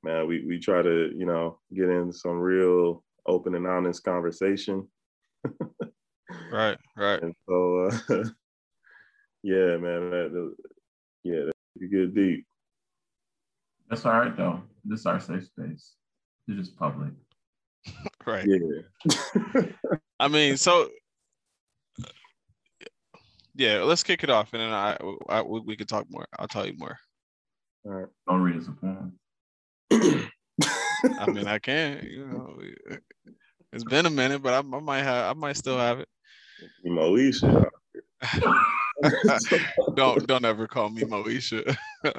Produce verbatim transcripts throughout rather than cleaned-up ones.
man, we we try to, you know, get in some real open and honest conversation. Right, right. And so, uh, yeah, man, that, yeah, that get deep. That's all right though. This is our safe space. It's just public. Right. Yeah. I mean, so yeah, let's kick it off, and then I, I we, we can talk more. I'll tell you more. All right. Don't read us a poem. I mean, I can. You know, it's been a minute, but I, I might have. I might still have it. Moesha. don't don't ever call me Moesha.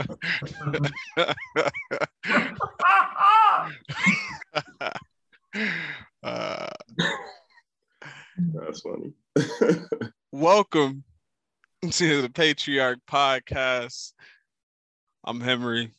uh, That's funny. Welcome to the Patriarch Podcast. I'm Henry.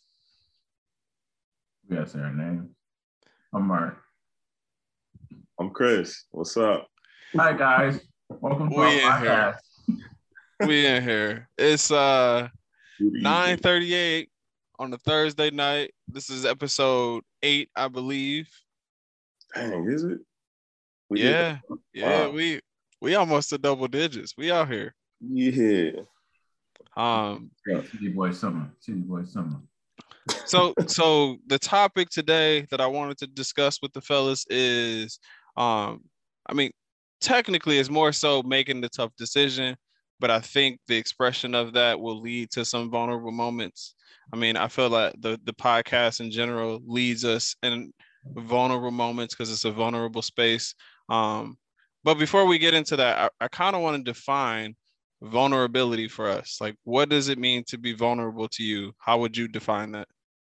We gotta say our names. I'm Mark. I'm Chris. What's up? Hi guys. Welcome to we our in podcast. here. We in here. It's uh nine thirty-eight on a Thursday night. This is episode eight, I believe. Dang, is it? We yeah, yeah, wow. we we almost to double digits. We out here. Yeah. Um, City Boy Summer. City Boy Summer. So, so the topic today that I wanted to discuss with the fellas is, um, I mean, technically, it's more so making the tough decision, but I think the expression of that will lead to some vulnerable moments. I mean, I feel like the the podcast in general leads us in vulnerable moments because it's a vulnerable space. Um, but before we get into that, I, I kind of want to define vulnerability for us. Like, what does it mean to be vulnerable to you? How would you define that?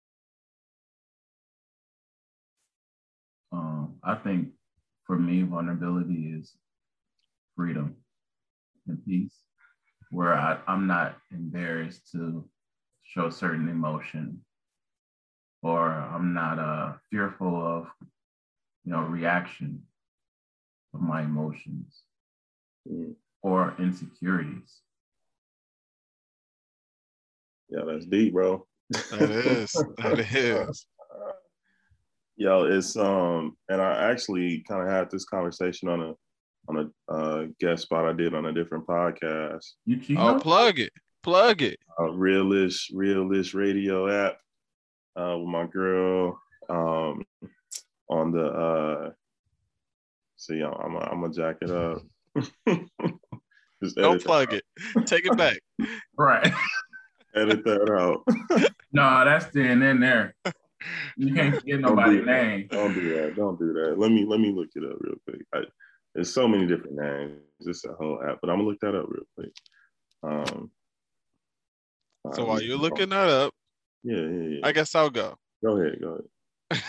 Um, I think for me, vulnerability is freedom and peace, where I, I'm not embarrassed to show certain emotion, or I'm not uh, fearful of, you know, reaction of my emotions Mm. or insecurities. Yeah, that's deep, bro. That is. That is. Yo, it's um, and I actually kind of had this conversation on a on a uh, guest spot I did on a different podcast. You cheat? Oh, plug it, plug it. Uh, Realish, Realish Radio app uh, with my girl um, on the. Uh, see, I'm I'm I'm gonna jack it up. Just don't plug it. Take it back. Right. Edit that out. No, that's staying in there. You can't forget nobody's name. Don't do that. Don't do that. Let me let me look it up real quick. I, there's so many different names. It's a whole app, but I'm gonna look that up real quick. Um. So while you're looking that up, yeah, yeah, yeah. I guess I'll go. Go ahead. Go ahead.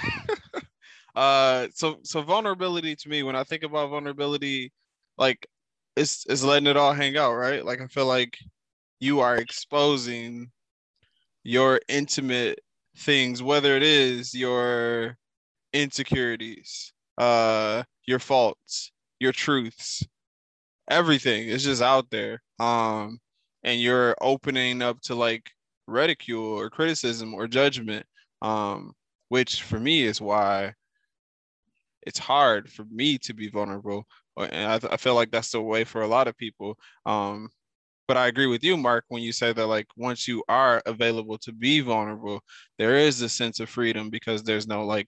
uh, so so vulnerability to me, when I think about vulnerability, like it's it's letting it all hang out, right? Like I feel like you are exposing your intimate things, whether it is your insecurities, uh, your faults, your truths, everything is just out there. Um, and you're opening up to like ridicule or criticism or judgment. Um, which for me is why it's hard for me to be vulnerable. And I, th- I feel like that's the way for a lot of people. Um, but I agree with you, Mark, when you say that, like, once you are available to be vulnerable, there is a sense of freedom because there's no like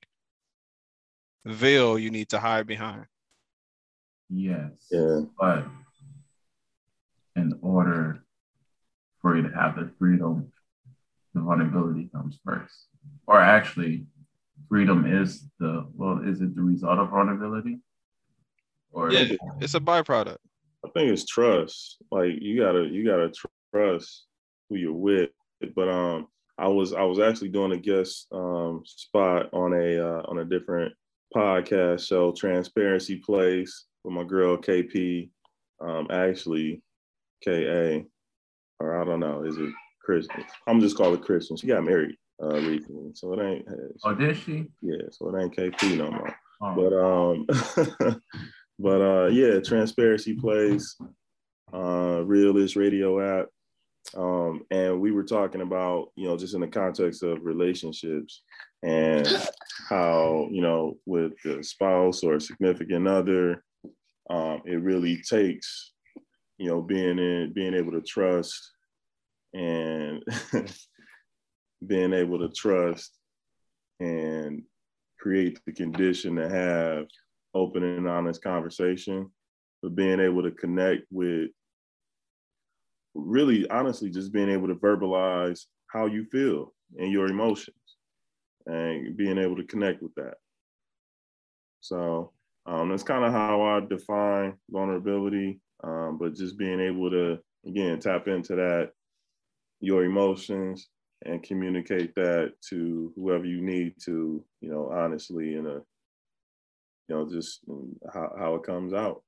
veil you need to hide behind. Yes. Yeah. But in order for you to have the freedom, the vulnerability comes first. Or actually, freedom is the, well, is it the result of vulnerability? Or yeah, it's a byproduct. I think it's trust. Like you gotta you gotta trust who you're with. But um, I was I was actually doing a guest um spot on a uh, on a different podcast show, Transparency Place, with my girl K P, um, actually K A, or I don't know, is it Christian? I'm just call it Christian. She got married uh recently, so it ain't. Oh, did she? Yeah, so it ain't K P no more. Oh. But um. But uh, yeah, Transparency Place, uh, Realish Radio app. Um, and we were talking about, you know, just in the context of relationships, and how, you know, with the spouse or significant other, um, it really takes, you know, being in, being able to trust and being able to trust and create the condition to have open and honest conversation, but being able to connect with really honestly just being able to verbalize how you feel and your emotions and being able to connect with that. So um, that's kind of how I define vulnerability, um, but just being able to, again, tap into that, your emotions, and communicate that to whoever you need to, you know, honestly, in a, you know, just how, how it comes out.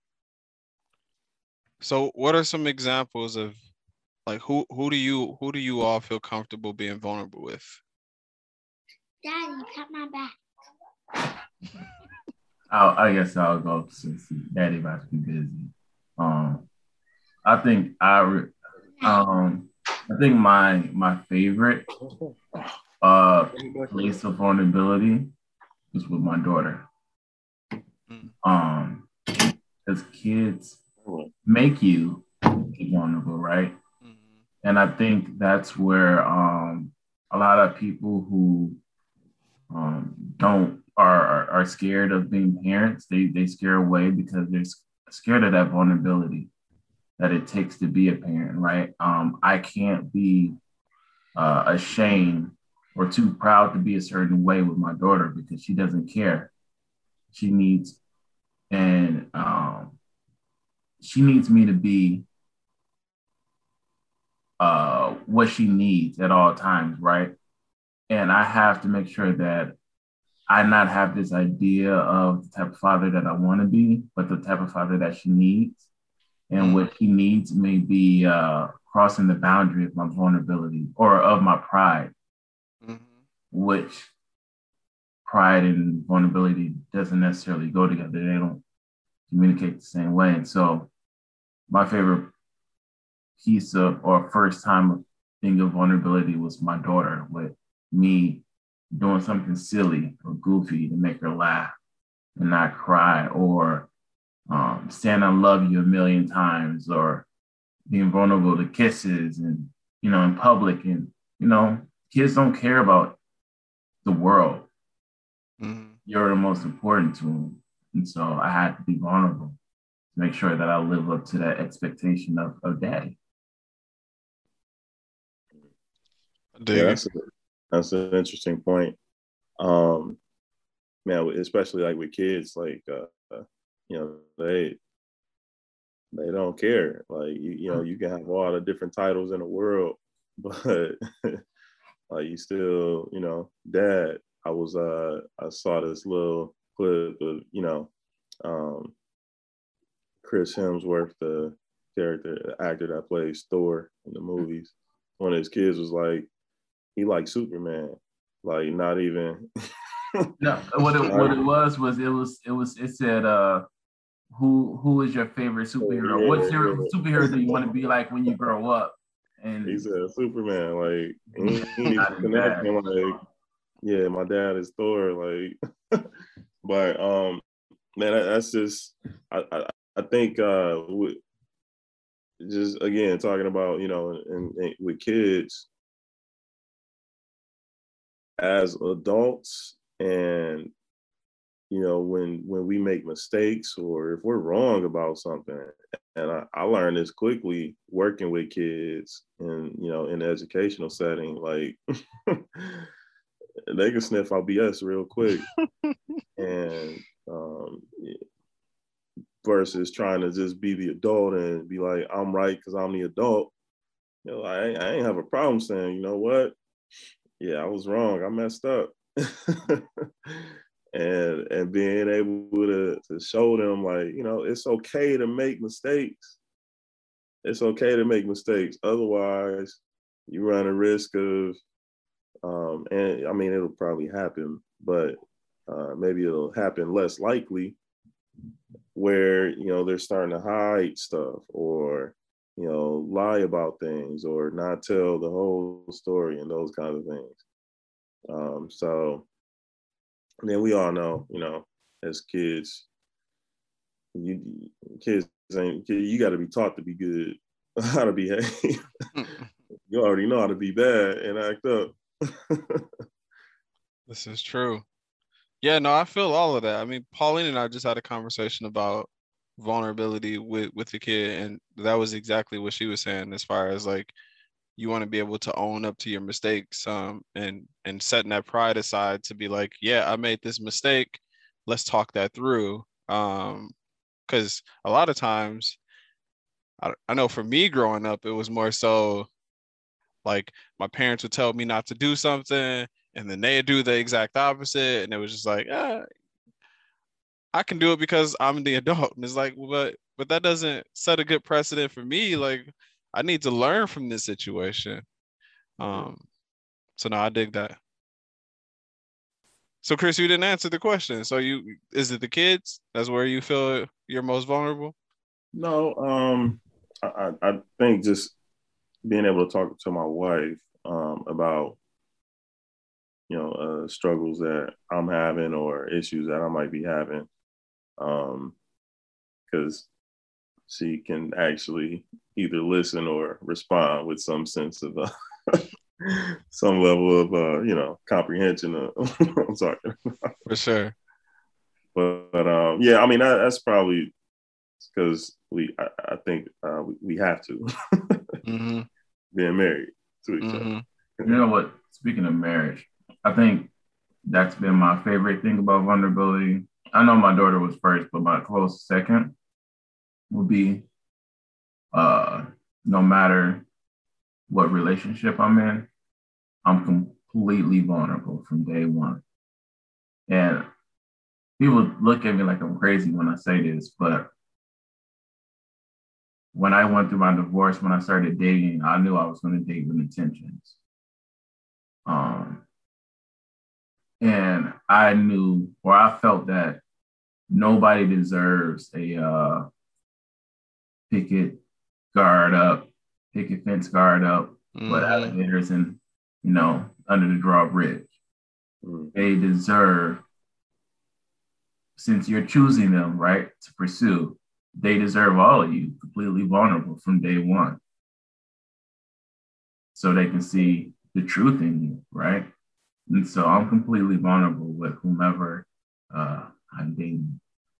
So what are some examples of like who who do you who do you all feel comfortable being vulnerable with? Daddy, pat my back. I'll, I guess I'll go since Daddy about to be busy. Um, I think I re- um I think my my favorite uh place of vulnerability is with my daughter. Mm. Um, because kids make you vulnerable, right? Mm-hmm. And I think that's where um a lot of people who um don't are, are are scared of being parents, they they scare away because they're scared of that vulnerability that it takes to be a parent, right? Um, I can't be uh, ashamed or too proud to be a certain way with my daughter because she doesn't care. She needs, and um, she needs me to be uh, what she needs at all times, right? And I have to make sure that I not have this idea of the type of father that I want to be, but the type of father that she needs. And what she needs may be uh, crossing the boundary of my vulnerability or of my pride, mm-hmm. which pride and vulnerability doesn't necessarily go together. They don't communicate the same way. And so my favorite piece of or first time thing of vulnerability was my daughter, with me doing something silly or goofy to make her laugh and not cry, or um, saying I love you a million times, or being vulnerable to kisses and, you know, in public. And, you know, kids don't care about the world. Mm-hmm. You're the most important to them. And so I had to be vulnerable to make sure that I live up to that expectation of, of daddy. Yeah, that's, a, that's an interesting point. Um, man, especially like with kids, like, uh, you know, they, they don't care. Like, you, you know, you can have all the different titles in the world, but like you still, you know, dad. I was, uh, I saw this little clip of, you know, um, Chris Hemsworth, the character, the actor that plays Thor in the movies. One of his kids was like, he liked Superman, like not even. No, what it, what it was was it was it was it said, uh, who who is your favorite superhero? Yeah, what your yeah. superhero do you want to be like when you grow up? And he said Superman, like he, he connect him, like, yeah, my dad is Thor, like. But um, man, that's just I I, I think uh, with, just again talking about, you know, and, and with kids as adults, and you know, when when we make mistakes or if we're wrong about something, and I, I learned this quickly working with kids and, you know, in the educational setting, like they can sniff out B S real quick. And um, versus trying to just be the adult and be like, I'm right because I'm the adult. You know, I, I ain't have a problem saying, you know what? Yeah, I was wrong. I messed up. and and being able to, to show them, like, you know, it's okay to make mistakes. It's okay to make mistakes. Otherwise, you run a risk of, um, and I mean, it'll probably happen, but uh, maybe it'll happen less likely, where, you know, they're starting to hide stuff or, you know, lie about things or not tell the whole story and those kinds of things. Um, so then we all know, you know, as kids, you kids ain't you got to be taught to be good, how to behave. You already know how to be bad and act up. This is true. Yeah, no, I feel all of that. I mean, Pauline and I just had a conversation about vulnerability with with the kid, and that was exactly what she was saying as far as like you want to be able to own up to your mistakes, um, and and setting that pride aside to be like, yeah, I made this mistake. Let's talk that through. Um, because a lot of times, I, I know for me growing up, it was more so like my parents would tell me not to do something, and then they'd do the exact opposite, and it was just like, ah, I can do it because I'm the adult. And it's like, but but that doesn't set a good precedent for me. Like, I need to learn from this situation. Um, so no, I dig that. So Chris, you didn't answer the question. So you is it the kids? That's where you feel you're most vulnerable? No, um, I, I think just being able to talk to my wife um, about, you know, uh, struggles that I'm having or issues that I might be having, um, because she can actually either listen or respond with some sense of uh, some level of uh, you know, comprehension of what I'm talking about. For sure. But, but um, yeah, I mean that, that's probably because we I, I think uh, we, we have to Mm-hmm. being married to each Mm-hmm. other. You know what? Speaking of marriage, I think that's been my favorite thing about vulnerability. I know my daughter was first, but my close second would be uh, no matter what relationship I'm in, I'm completely vulnerable from day one. And people look at me like I'm crazy when I say this, but when I went through my divorce, when I started dating, I knew I was going to date with intentions. Um, and I knew, or I felt that nobody deserves a uh, picket guard up, picket fence guard up, mm-hmm. but alligators and, you know, under the drawbridge. Mm-hmm. They deserve, since you're choosing them, right, to pursue, they deserve all of you completely vulnerable from day one. So they can see the truth in you, right? And so I'm completely vulnerable with whomever uh, I'm dating.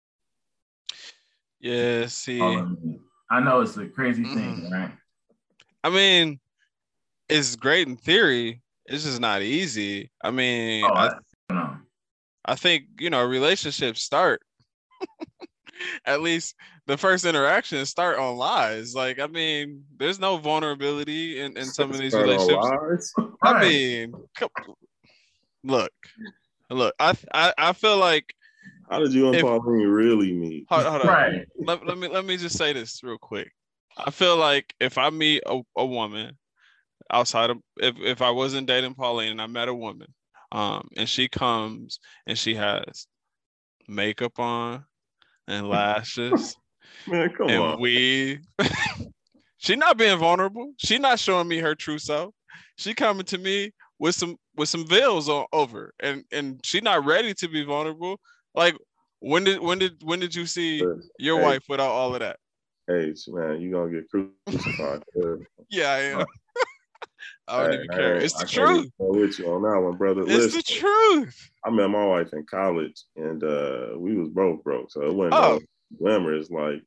Yeah, see. I know it's a crazy thing, mm. right? I mean, it's great in theory. It's just not easy. I mean, oh, I, I, know. I think, you know, relationships start, at least the first interactions start on lies. Like, I mean, there's no vulnerability in, in some of these start relationships. I right. mean, look, look, I, I, I feel like. How did you and if, Pauline really meet? Hold, hold right. on. Let, let me let me just say this real quick. I feel like if I meet a, a woman outside of if, if I wasn't dating Pauline and I met a woman, um, and she comes and she has makeup on and lashes, man, come and on, weave. She not being vulnerable. She not showing me her true self. She coming to me with some with some veils on over, and and she not ready to be vulnerable. Like, when did when did when did you see your hey, wife without all of that? Hey, man, you gonna get crucified. Yeah, I am. I don't hey, even care. It's the I truth. With you on that one, brother. It's Listen, the truth. I met my wife in college, and uh, we was both broke, so it wasn't oh. no glamorous. Like,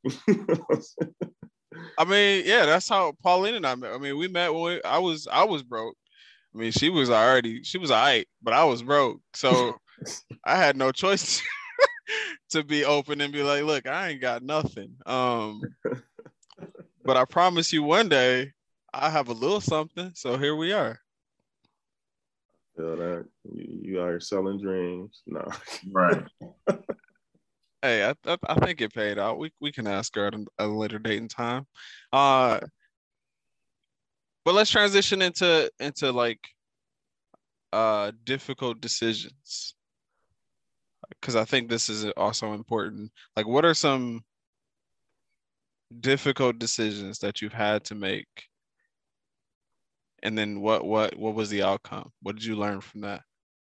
I mean, yeah, that's how Pauline and I met. I mean, we met when we, I was I was broke. I mean, she was already she was all right, but I was broke, so I had no choice to be open and be like, look, I ain't got nothing. Um, but I promise you one day I have a little something. So here we are. Feel that you, you are selling dreams. No. Right. Hey, I, I I think it paid out. We we can ask her at a later date and time. Uh, but let's transition into into like uh difficult decisions, because I think this is also important. Like, what are some difficult decisions that you've had to make? And then what what what was the outcome? What did you learn from that?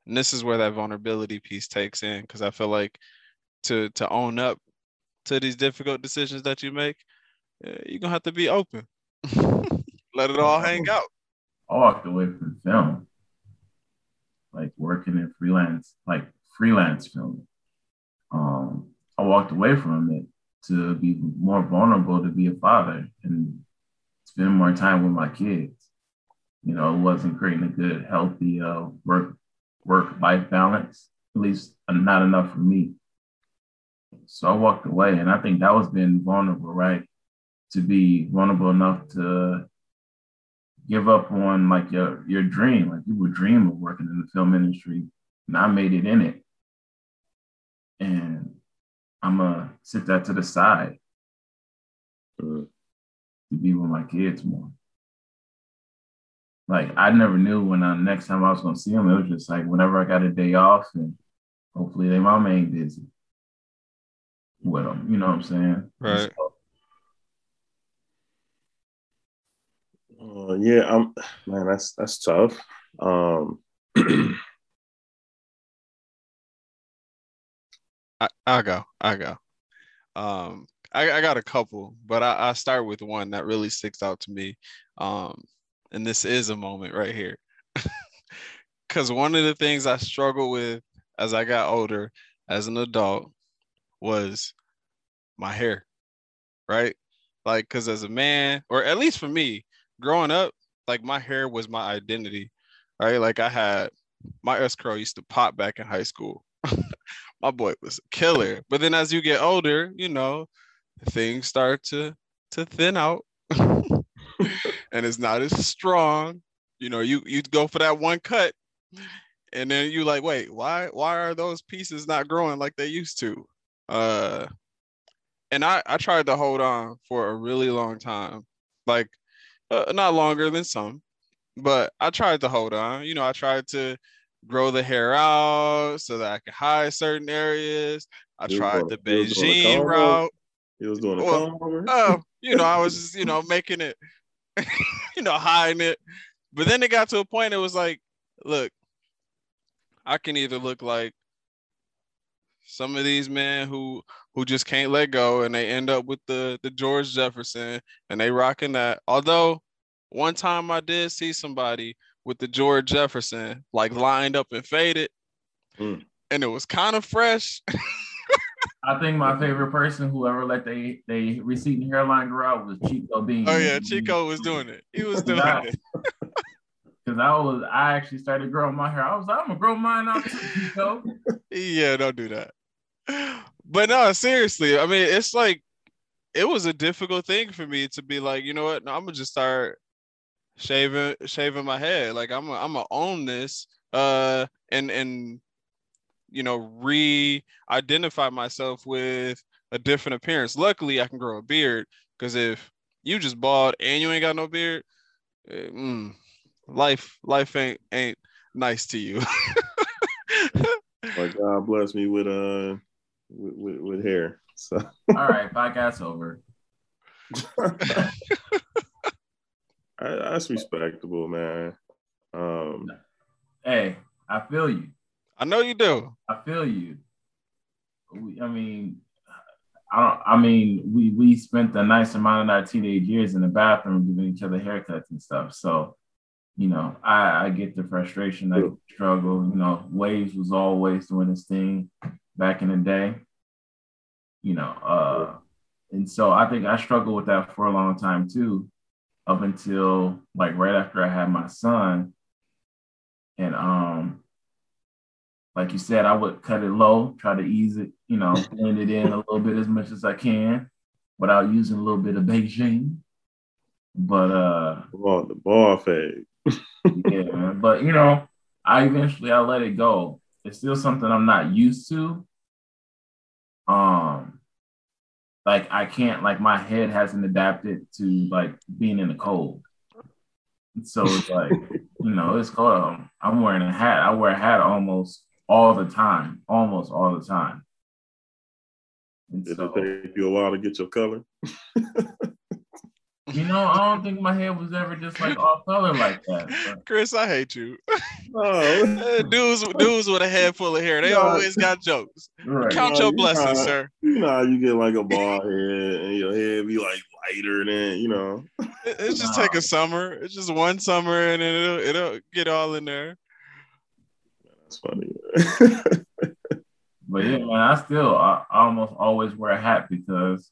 And this is where that vulnerability piece takes in, because I feel like to to own up to these difficult decisions that you make, uh, you're gonna have to be open. Let it all hang out. I walked away from film, like working in freelance, like freelance film. Um, I walked away from it to be more vulnerable, to be a father and spend more time with my kids. You know, it wasn't creating a good, healthy uh, work work life balance, at least not enough for me. So I walked away, and I think that was being vulnerable, right? To be vulnerable enough to give up on like your your dream. Like you would dream of working in the film industry, and I made it in it. And I'm gonna sit that to the side to be with my kids more. Like I never knew when I, next time I was gonna see them. It was just like whenever I got a day off, and hopefully their mama ain't busy with them. You know what I'm saying? Right. So, Uh, yeah, I'm man. That's that's tough. Um, I, I'll go. I go. Um, I, I got a couple, but I, I start with one that really sticks out to me. Um, and this is a moment right here. Because one of the things I struggled with as I got older, as an adult, was my hair, right? Like, because as a man, or at least for me, growing up, like my hair was my identity, right? Like I had my S curl used to pop back in high school. My boy was a killer. But then as you get older, you know, things start to to thin out and it's not as strong. You know, you you go for that one cut and then you like, wait, why why are those pieces not growing like they used to? Uh and I I tried to hold on for a really long time. Like uh, not longer than some, but I tried to hold on. You know, I tried to grow the hair out so that I could hide certain areas. I he was tried doing, the he was doing a Beijing comb over. route. He was doing a Well, comb over. oh, you know, I was just, you know, making it, you know, hiding it. But then it got to a point, it was like, look, I can either look like some of these men who who just can't let go and they end up with the the George Jefferson and they rocking that. Although one time I did see somebody with the George Jefferson like lined up and faded, Mm. and it was kind of fresh. I think my favorite person who ever let they they receding hairline grow out was Chico Bean. Oh yeah, Chico was doing it. He was doing I, it. Because I was, I actually started growing my hair. I was like, I'm gonna grow mine out too, Chico. Yeah, don't do that. But no, seriously, I mean, it's like it was a difficult thing for me to be like, you know what? No, I'm gonna just start shaving shaving my head. Like I'm gonna, I'm gonna own this. Uh, and and you know, re-identify myself with a different appearance. Luckily, I can grow a beard because if you just bald and you ain't got no beard, eh, mm, life life ain't ain't nice to you. Like God bless me with uh with, with, with hair. So all right, podcast's over. I, that's respectable, man. Um, hey, I feel you. I know you do. I feel you. We, I mean, I don't. I mean, we we spent a nice amount of our teenage years in the bathroom giving each other haircuts and stuff. So, you know, I, I get the frustration, I get the struggle. You know, Waves was always doing his thing back in the day. You know, uh, and so I think I struggled with that for a long time too, up until like right after I had my son. And um, like you said, I would cut it low, try to ease it, you know, blend it in a little bit as much as I can without using a little bit of Beijing. But uh, ball, the ball fade. yeah, man. But you know, I eventually I let it go. It's still something I'm not used to. Um, like I can't, like my head hasn't adapted to like being in the cold. So it's like, you know, it's cold. I'm wearing a hat. I wear a hat almost all the time, almost all the time. And Did so, it take you a while to get your color? You know, I don't think my head was ever just like off color like that. But. Chris, I hate you. Oh, dudes, dudes with a head full of hair, they No. always got jokes. Right. Count No, your you blessings, know, sir. You know how you get like a bald head and your head be like lighter than, you know. It- It's just Nah. take a summer. It's just one summer, and then it'll it'll get all in there. That's funny. But yeah, man, I still I, I almost always wear a hat because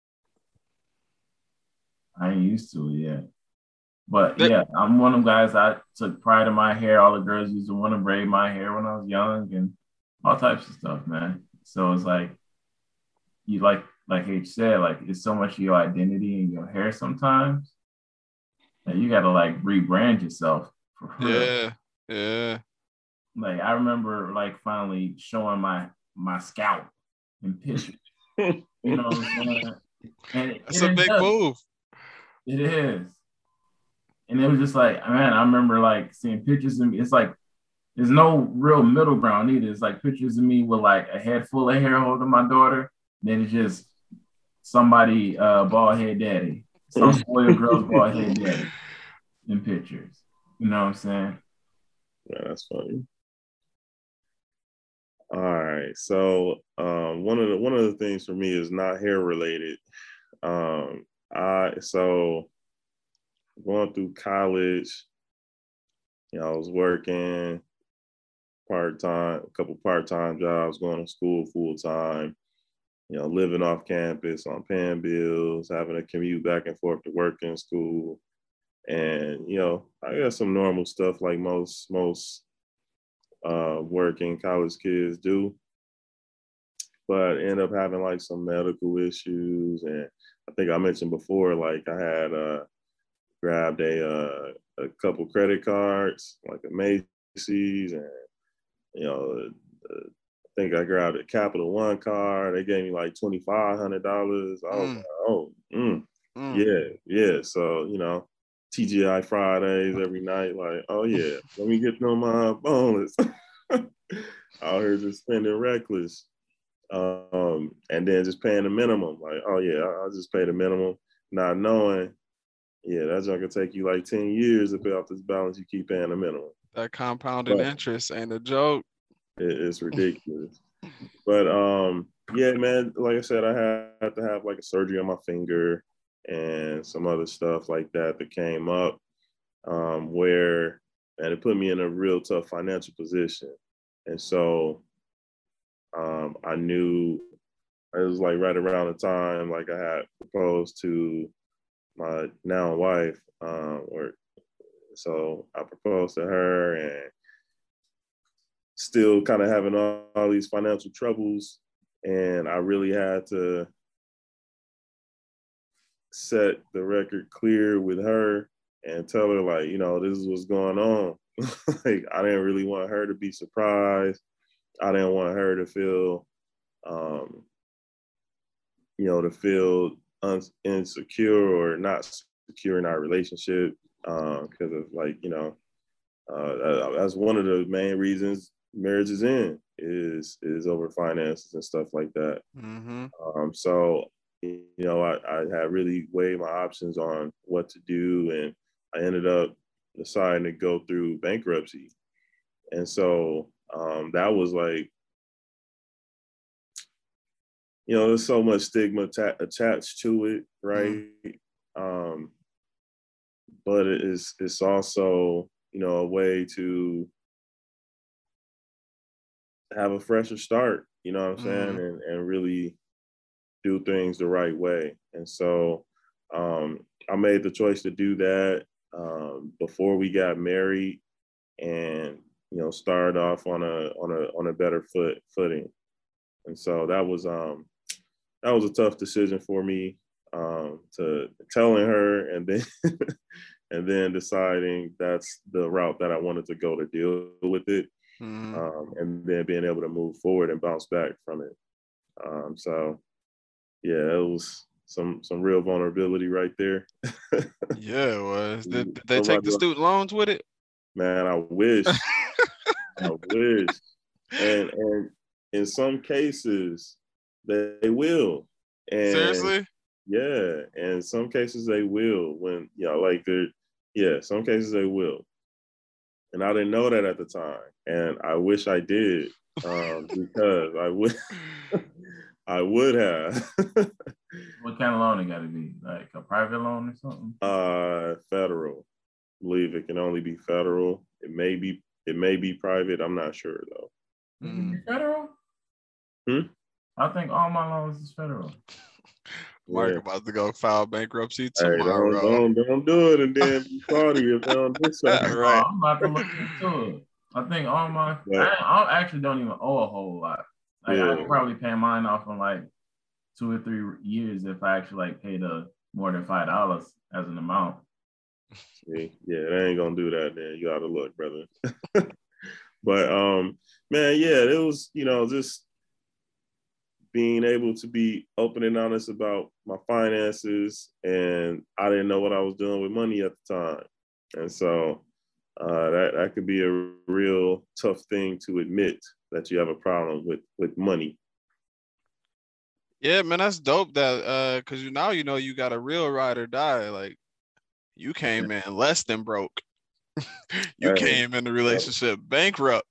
I ain't used to it yet. But That- yeah, I'm one of them guys. I took pride in my hair. All the girls used to want to braid my hair when I was young and all types of stuff, man. So it's like you like like H said, like it's so much of your identity in your hair sometimes that you gotta like rebrand yourself for real. Yeah, yeah. Like I remember like finally showing my my scalp in pictures. You know what I'm saying? And it, That's it a big does. move. It is. And it was just like, man, I remember like seeing pictures of me. It's like there's no real middle ground either. It's like pictures of me with like a head full of hair holding my daughter. Then it's just somebody uh bald head daddy. Some spoiled girl's bald head daddy in pictures. You know what I'm saying? Yeah, that's funny. All right. So um, one of the one of the things for me is not hair related. Um, I so going through college, you know, I was working part time, a couple part time jobs, going to school full time. You know, living off campus on paying bills, having to commute back and forth to work and school, and you know, I got some normal stuff like most most uh, working college kids do, but end up having like some medical issues. And I think I mentioned before, like I had uh, grabbed a uh, a couple credit cards, like a Macy's, and you know, uh, I think I grabbed a Capital One card. They gave me like twenty five hundred dollars. I was Mm. like, oh, mm, Mm. yeah, yeah. So you know, T G I Fridays every night. Like, oh yeah, let me get them my bonus. Out here just spending reckless, um, and then just paying the minimum. Like, oh yeah, I'll just pay the minimum, not knowing, yeah, that's gonna take you like ten years to pay off this balance. You keep paying the minimum. That compounding But interest ain't a joke. it, it's ridiculous. But um, yeah, man, like I said, I had to have like a surgery on my finger and some other stuff like that that came up, um, where and it put me in a real tough financial position. And so um, I knew it was like right around the time like I had proposed to my now wife, um, or so I proposed to her, and still kind of having all, all these financial troubles, and I really had to set the record clear with her and tell her like, you know, this is what's going on. Like I didn't really want her to be surprised. I didn't want her to feel, um, you know, to feel un- insecure or not secure in our relationship, because um, of like, you know, uh, that's one of the main reasons marriage is in is is over finances and stuff like that. Mm-hmm. Um, so, you know, I, I had really weighed my options on what to do, and I ended up deciding to go through bankruptcy. And so um, that was like, you know, there's so much stigma ta- attached to it, right? Mm-hmm. Um, but it is it's also, you know, a way to have a fresher start, you know what I'm saying, mm-hmm. and and really do things the right way. And so um, I made the choice to do that um, before we got married, and you know, started off on a on a on a better foot footing. And so that was um that was a tough decision for me, um, to telling her and then and then deciding that's the route that I wanted to go to deal with it. Mm-hmm. Um, and then being able to move forward and bounce back from it. Um, so, yeah, it was some some real vulnerability right there. Yeah, it was. Did, did they take the student loans with it? Man, I wish. I wish. And and in some cases, they will. And seriously? Yeah, and some cases they will when you know, like they're yeah, some cases they will. And I didn't know that at the time. And I wish I did, um, because I would I would have. What kind of loan it got to be? Like a private loan or something? uh federal. I believe it can only be federal. It may be it may be private. I'm not sure though. Mm. Federal? Hmm? I think all my loans is federal. Mark Yeah. about to go file bankruptcy Hey, tomorrow. don't, don't don't do it and then be sorry if they don't decide. Right. Oh, I'm about to look into it. I think all my But, I, I actually don't even owe a whole lot. Like yeah. I could probably pay mine off in like two or three years if I actually like paid a more than five dollars as an amount. See, yeah, they ain't gonna do that. Then you gotta look, brother. But um, man, yeah, it was you know just being able to be open and honest about my finances, and I didn't know what I was doing with money at the time, and so uh, that that could be a real tough thing to admit that you have a problem with with money. Yeah, man, that's dope. That uh, cause you now you know you got a real ride or die. Like you came in less than broke. You Hey, came in the relationship bankrupt.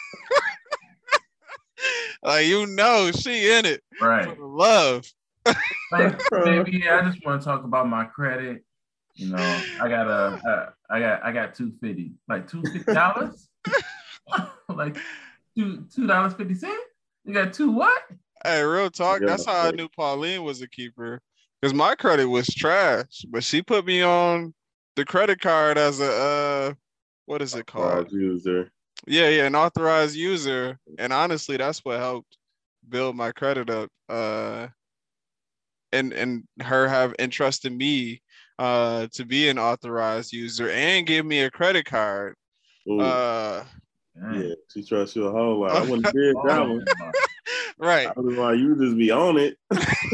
Like you know she in it for Right. the love. Like, maybe I just want to talk about my credit. You know, I got a, uh, I got, I got two fifty, like two fifty dollars, like two two dollars fifty cents. You got two what? Hey, real talk. Yeah, That's how I knew Pauline was a keeper. Cause my credit was trash, but she put me on the credit card as a uh, what is it called? authorized user. Yeah, yeah, an authorized user. And honestly, that's what helped build my credit up. Uh, and and her have entrusted me uh to be an authorized user and give me a credit card. Ooh, Uh, Dang. yeah, she trusts you a whole lot. I wouldn't did that Oh, one. right. I was like, you just be on it.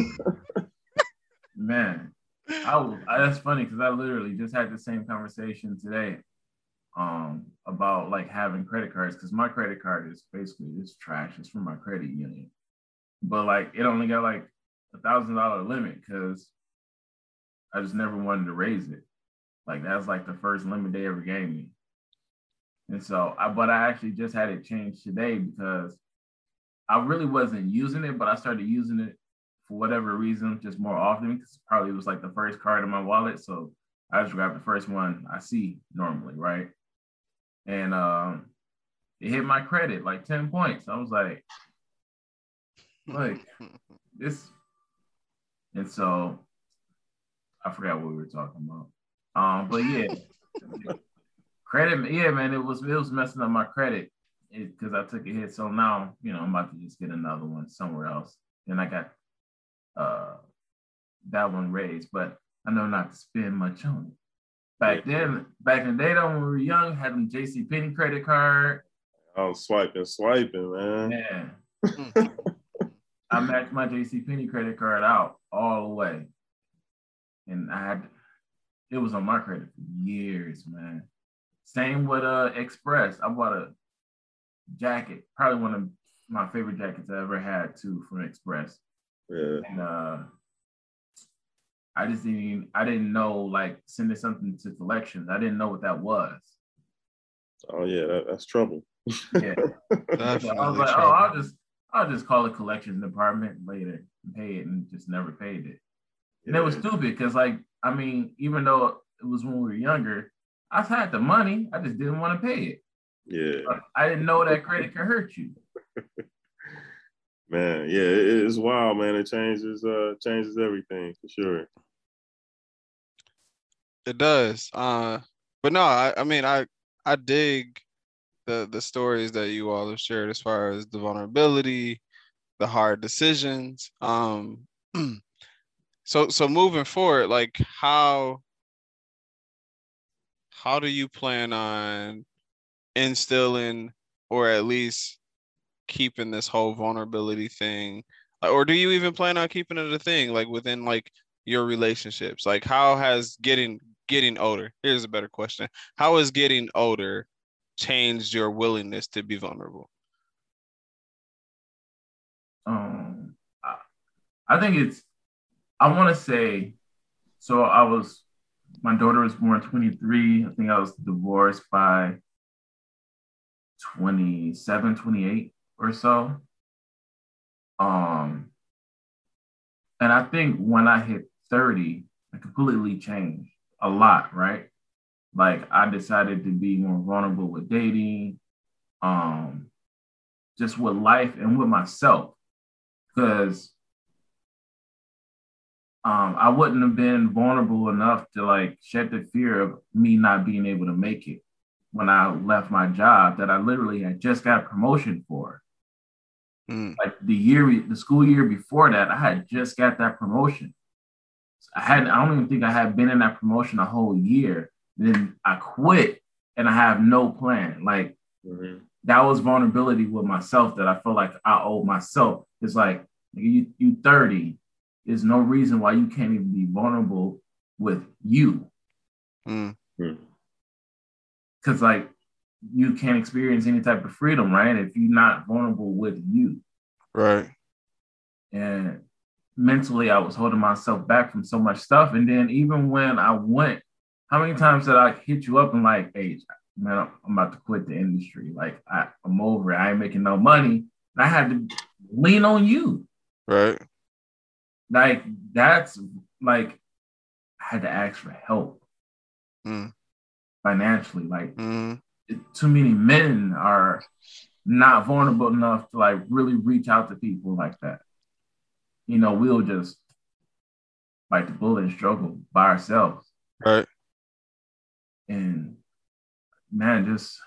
man, I, was- I that's funny because I literally just had the same conversation today, um, about like having credit cards because my credit card is basically it's trash. It's from my credit union, but like it only got like a thousand dollar limit because I just never wanted to raise it. Like that's like the first limit they ever gave me. And so I but I actually just had it changed today because I really wasn't using it, but I started using it for whatever reason, just more often because probably it was like the first card in my wallet. So I just grabbed the first one I see normally, right? And um it hit my credit like ten points. I was like, like this. And so I forgot what we were talking about. Um, but yeah, credit, yeah, man, it was it was messing up my credit because I took a hit. So now, you know, I'm about to just get another one somewhere else. And I got uh that one raised, but I know not to spend much on it. Back Yeah. then, back in the day, though, when we were young, had them J C Penney credit card. I was swiping, swiping, man. Man, I maxed my J C Penney credit card out all the way, and I had it was on my credit for years, man. Same with uh Express. I bought a jacket, probably one of my favorite jackets I ever had too from Express. Yeah. And uh I just didn't even, I didn't know like sending something to collections. I didn't know what that was. Oh yeah, that, that's trouble. Yeah. So I was Definitely like, oh, trouble. I'll just I'll just call the collections department later and pay it and just never paid it. And it was stupid because like, I mean, even though it was when we were younger, I had the money, I just didn't want to pay it. Yeah. But I didn't know that credit could hurt you. Man, yeah, it, it's wild, man. It changes uh changes everything for sure. It does. Uh, but no, I, I mean, I I dig the the stories that you all have shared as far as the vulnerability, the hard decisions. Um, so so moving forward, like how how do you plan on instilling or at least keeping this whole vulnerability thing, or do you even plan on keeping it a thing like within like your relationships? Like how has getting getting older, here's a better question, how has getting older changed your willingness to be vulnerable? Um, I, I think it's I want to say, so I was, my daughter was born twenty-three. I think I was divorced by twenty-seven, twenty-eight or so. Um, and I think when I hit thirty, I completely changed a lot, right? Like I decided to be more vulnerable with dating, um, just with life and with myself. Because um, I wouldn't have been vulnerable enough to like shed the fear of me not being able to make it when I left my job that I literally had just got promotion for. Mm. Like the year, the school year before that, I had just got that promotion. I had, I don't even think I had been in that promotion a whole year. Then I quit and I have no plan. Like Mm-hmm. that was vulnerability with myself that I felt like I owed myself. It's like you, you thirty. There's no reason why you can't even be vulnerable with you. Mm. Because like you can't experience any type of freedom, right? If you're not vulnerable with you. Right. And mentally, I was holding myself back from so much stuff. And then even when I went, how many times did I hit you up and like, hey, man, I'm about to quit the industry. Like I, I'm over it. I ain't making no money. And I had to lean on you. Right. Like that's like I had to ask for help Mm. financially. Like Mm. too many men are not vulnerable enough to like really reach out to people like that. You know, we'll just bite the bullet and struggle by ourselves. Right. And man, just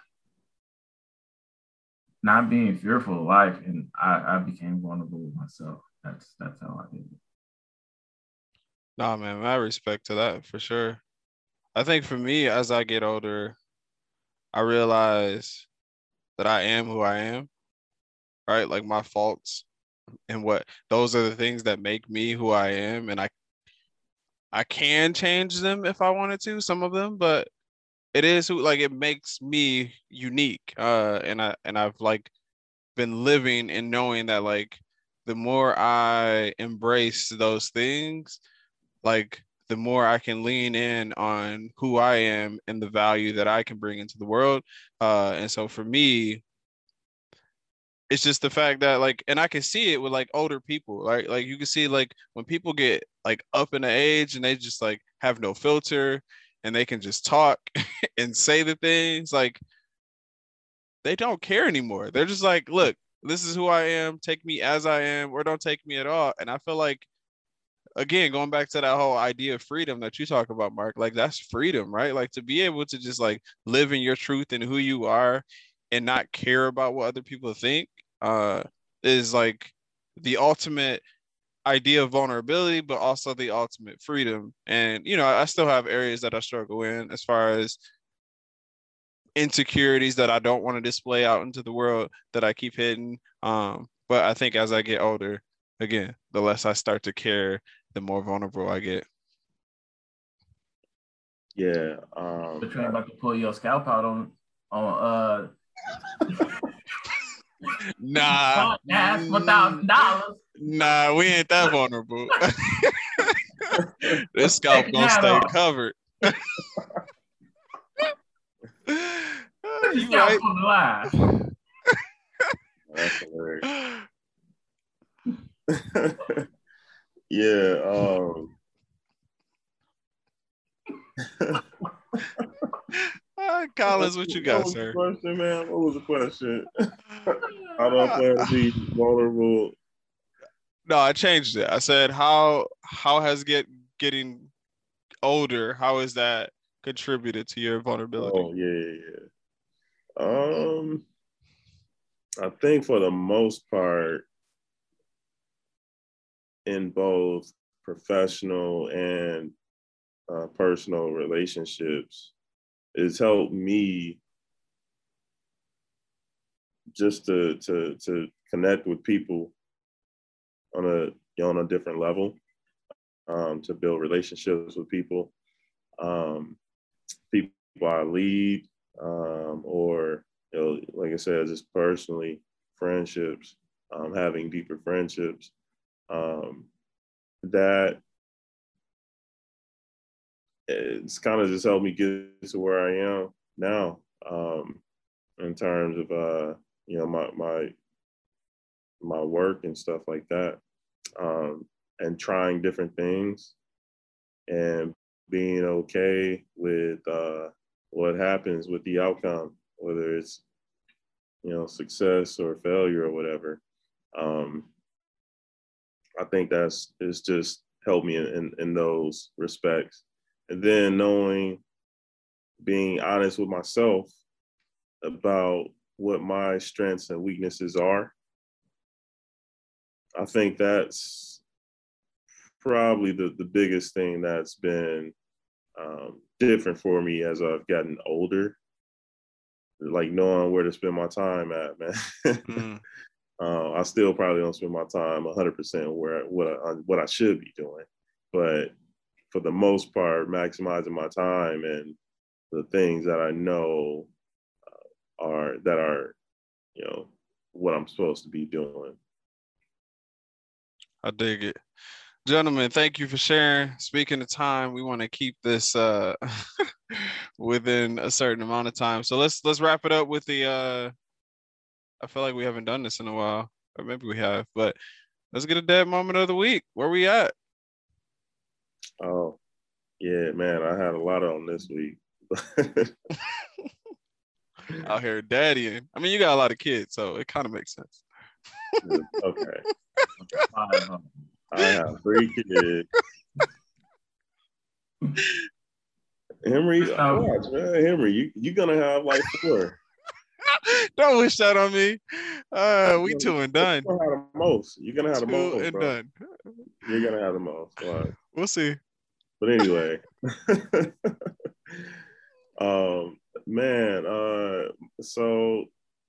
not being fearful of life, and I, I became vulnerable with myself. That's that's how I did it. Nah, man, I respect to that for sure. I think for me, as I get older, I realize that I am who I am, right? Like my faults and what those are the things that make me who I am. And I I can change them if I wanted to, some of them, but it is who like it makes me unique. Uh and I and I've like been living and knowing that like the more I embrace those things, like the more I can lean in on who I am and the value that I can bring into the world. Uh, and so for me, it's just the fact that like, and I can see it with like older people, right? Like you can see like when people get like up in the age and they just like have no filter and they can just talk and say the things like they don't care anymore. They're just like, look, this is who I am. Take me as I am, or don't take me at all. And I feel like again, going back to that whole idea of freedom that you talk about, Mark, like that's freedom, right? Like to be able to just like live in your truth and who you are and not care about what other people think uh, is like the ultimate idea of vulnerability, but also the ultimate freedom. And, you know, I still have areas that I struggle in as far as insecurities that I don't want to display out into the world that I keep hidden. Um, but I think as I get older, again, the less I start to care, the more vulnerable I get. Yeah. Um, But you ain't about to pull your scalp out on on uh Nah, podcast for thousand dollars. nah, we ain't that vulnerable. This scalp gonna stay covered. Put your You scalp right. on the line. That's hilarious. Yeah. Um, uh, Collins, what you got, what was sir? the question, man? What was the question? How do I plan to be vulnerable? No, I changed it. I said, how how has get getting older? How has that contributed to your vulnerability? Oh, yeah, yeah, yeah. Um, I think for the most part, in both professional and uh, personal relationships, it's helped me just to to to connect with people on a on a different level, um, to build relationships with people, um, people I lead, um, or you know, like I said, just personally, friendships, um, having deeper friendships. Um, that it's kind of just helped me get to where I am now, um, in terms of uh, you know my my my work and stuff like that, um, and trying different things and being okay with uh, what happens with the outcome, whether it's you know success or failure or whatever. Um, I think that's it's just helped me in, in, in those respects. And then knowing, being honest with myself about what my strengths and weaknesses are. I think that's probably the, the biggest thing that's been um, different for me as I've gotten older. Like knowing where to spend my time at, man. mm. uh, I still probably don't spend my time one hundred percent where what I, what I should be doing, but for the most part, maximizing my time and the things that I know uh, are that are, you know, what I'm supposed to be doing. I dig it. Gentlemen, thank you for sharing. Speaking of time, we want to keep this uh, within a certain amount of time. So let's let's wrap it up with the uh, I feel like we haven't done this in a while, or maybe we have, but let's get a dad moment of the week. Where we at? Oh, yeah, man, I had a lot on this week. Out here daddying. I mean, you got a lot of kids, so it kind of makes sense. Okay. I have three kids. Henry, watch, man. Henry, you you're gonna have like four. Don't wish that on me. Uh, we two and done. You're gonna have the most. You're gonna have the two most, and bro. done. You're gonna have the most. Right. We'll see. But anyway, um, man. Uh, so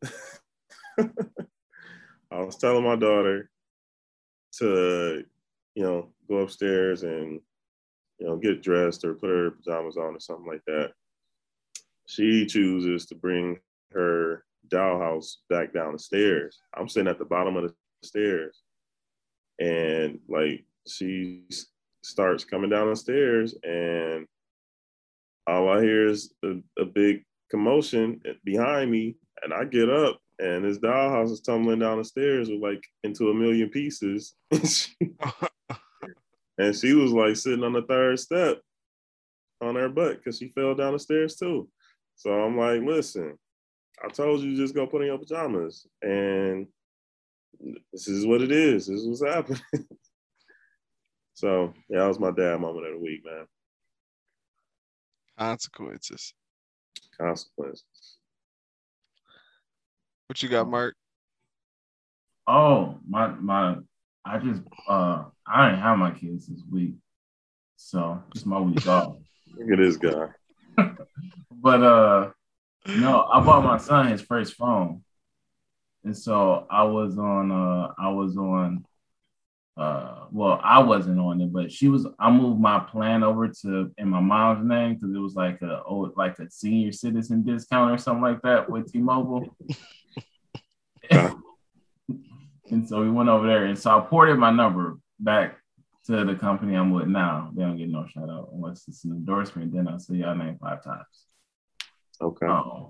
I was telling my daughter to, you know, go upstairs and, you know, get dressed or put her pajamas on or something like that. She chooses to bring her dollhouse back down the stairs. I'm sitting at the bottom of the stairs, and like she starts coming down the stairs, and all I hear is a, a big commotion behind me, and I get up, and this dollhouse is tumbling down the stairs with like into a million pieces. And she, and she was like sitting on the third step on her butt because she fell down the stairs too. So I'm like, listen, I told you to just go put on your pajamas, and this is what it is. This is what's happening. So yeah, that was my dad moment of the week, man. Consequences. Consequences. What you got, Mark? Oh, my my I just uh I didn't have my kids this week. So it's my week off. Look at this guy. But uh no, I bought my son his first phone. And so I was on uh I was on uh well I wasn't on it, but she was I moved my plan over to in my mom's name because it was like a oh like a senior citizen discount or something like that with T-Mobile. And so we went over there, and so I ported my number back to the company I'm with now. They don't get no shout out unless it's an endorsement. Then I'll say y'all name five times. Okay. Um,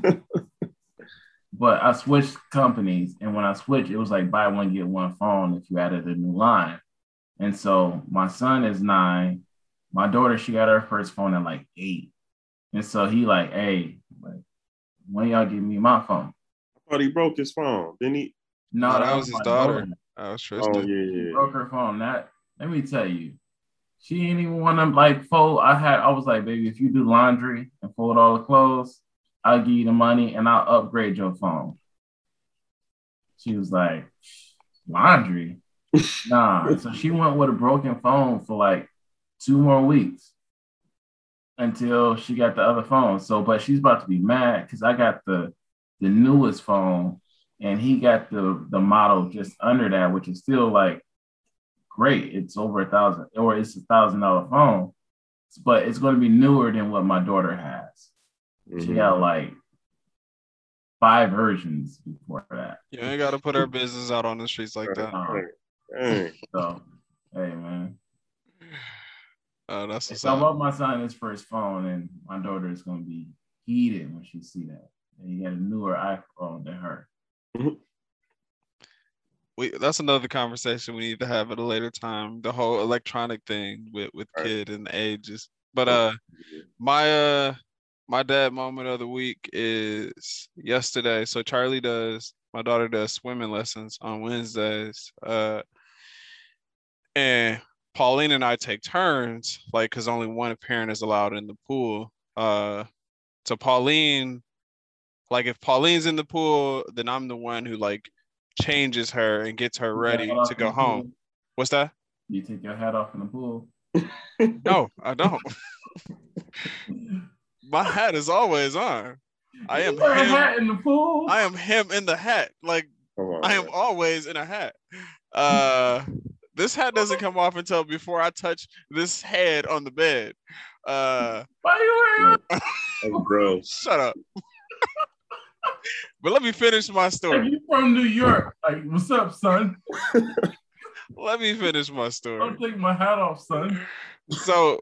but I switched companies, and when I switched, it was like buy one get one phone if you added a new line. And so my son is nine. My daughter, she got her first phone at like eight. And so he like, hey, like, when y'all give me my phone? I thought he broke his phone, didn't he? No, no that, that was, was his his daughter. daughter. I was Tristan. Oh yeah, yeah. She broke her phone. That let me tell you, she ain't even want to like fold. I had, I was like, baby, if you do laundry and fold all the clothes, I'll give you the money and I'll upgrade your phone. She was like, laundry? Nah. So she went with a broken phone for like two more weeks until she got the other phone. So, but she's about to be mad because I got the the newest phone and he got the the model just under that, which is still like great. It's over a thousand, or it's a thousand dollar phone, but it's going to be newer than what my daughter has. Mm-hmm. She got like five versions before that. You ain't got to put our business out on the streets like that. Um, Hey. So, hey, man. Oh, that's what's So I up. bought my son his first phone, and my daughter is gonna be heated when she see that. And he had a newer iPhone than her. We that's another conversation we need to have at a later time. The whole electronic thing with with Right. kid and the ages. But uh, my uh, my dad moment of the week is yesterday. So Charlie does, my daughter does swimming lessons on Wednesdays. Uh, and Pauline and I take turns, like, because only one parent is allowed in the pool. Uh, so Pauline, like, if Pauline's in the pool, then I'm the one who like changes her and gets her ready to go home. What's that? You take your hat off in the pool? No, I don't. My hat is always on. I am you wear a him. hat in the pool? I am him in the hat. Like, On, I am man. always in a hat. Uh, this hat doesn't come off until before I touch this head on the bed. Uh, Why you wearing That's gross. shut up. But let me finish my like story. you from New York? Like, what's up, son? Let me finish my story. Don't take my hat off, son. So,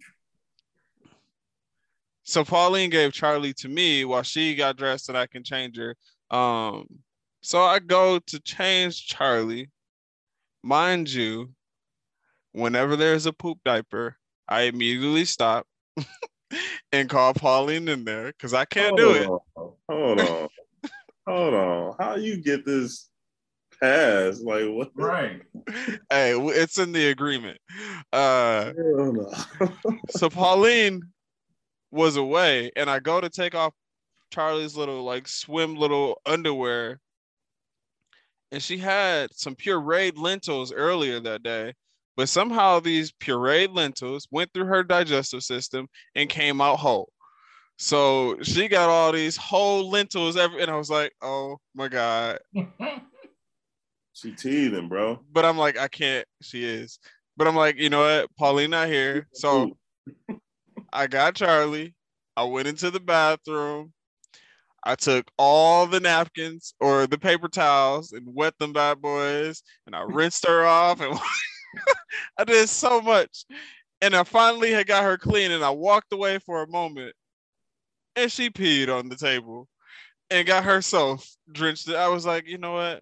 so Pauline gave Charlie to me while she got dressed and I can change her. Um, so I go to change Charlie. Mind you, whenever there's a poop diaper, I immediately stop and call Pauline in there because I can't hold do it. on, hold on, hold on. How you get this pass? Like what? Right. Hey, it's in the agreement. Uh, Hell no. so Pauline was away, and I go to take off Charlie's little like swim little underwear, and she had some pureed lentils earlier that day, but somehow these pureed lentils went through her digestive system and came out whole. So she got all these whole lentils, every, and I was like, oh my God. She teething, bro. But I'm like, I can't. She is. But I'm like, you know what? Pauline not here. So I got Charlie. I went into the bathroom. I took all the napkins or the paper towels and wet them bad boys, and I rinsed her off, and I did so much. And I finally had got her clean, and I walked away for a moment, and she peed on the table and got herself drenched. I was like, you know what?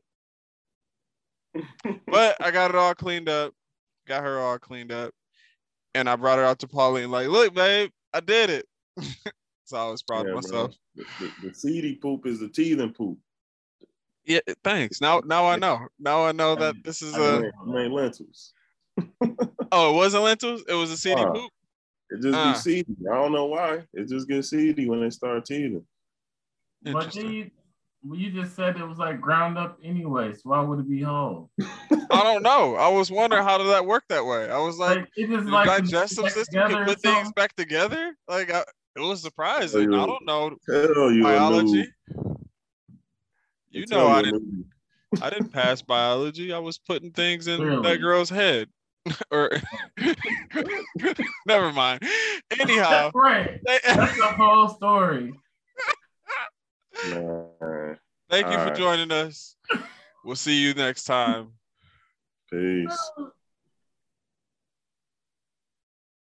But I got it all cleaned up, got her all cleaned up, and I brought her out to Pauline, like, look, babe, I did it. So I was proud Yeah, of myself. The, the, the seedy poop is the teething poop. Yeah, thanks. Now, now I know. Now I know that this is I a. mean, I mean lentils. Oh, it wasn't lentils. It was a seedy Uh, poop. It just Uh. be seedy. I don't know why. It just gets seedy when they start teething. But Interesting. then you, well, you just said it was like ground up anyway, so why would it be whole? I don't know. I was wondering how did that work that way. I was like, Like it just the like digestive system can together or put things something? back together. Like I, it was surprising. Tell I you- don't know Tell you a biology. noob. You Tell know, I you a didn't. noob. I didn't pass biology. I was putting things in Clearly. that girl's head. Or never mind. Anyhow, Right. That's the whole story. Man, thank you All for right. joining us. We'll see you next time. peace.